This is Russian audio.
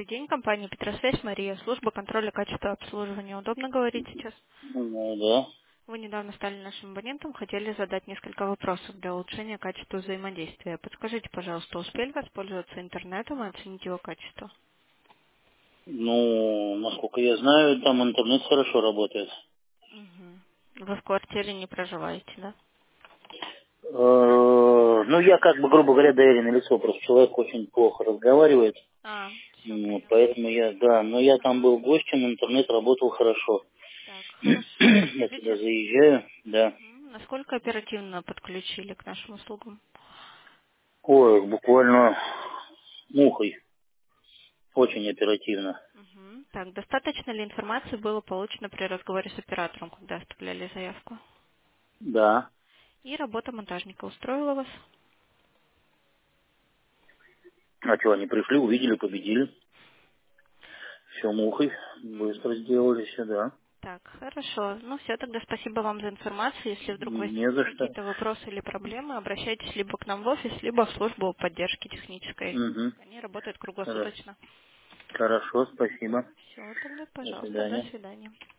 день, компания Петросвязь, Мария, служба контроля качества обслуживания. Удобно говорить сейчас? Ну, да. Вы недавно стали нашим абонентом, хотели задать несколько вопросов для улучшения качества взаимодействия. Подскажите, пожалуйста, успели воспользоваться интернетом и оценить его качество? Ну, насколько я знаю, там интернет хорошо работает. Мгм. Вы в квартире не проживаете, да? Ну, я как бы, грубо говоря, доверенное лицо. Просто человек очень плохо разговаривает. Все, поняла. Поэтому я, да, но я там был гостем, интернет работал хорошо. Так, хорошо. Я туда Подскажите, заезжаю, да. насколько оперативно подключили к нашим услугам? Ой, буквально мухой. Очень оперативно. Так, достаточно ли информации было получено при разговоре с оператором, когда оставляли заявку? Да. И работа монтажника устроила вас? А что, они пришли, увидели, победили. Все мухой. Быстро сделали все, да. Так, хорошо. Ну все, тогда спасибо вам за информацию. Если вдруг Не возникнут за что. какие-то вопросы или проблемы, обращайтесь либо к нам в офис, либо в службу поддержки технической. Угу. Они работают круглосуточно. Хорошо, спасибо. Все, тогда, До пожалуйста, до свидания. свидания.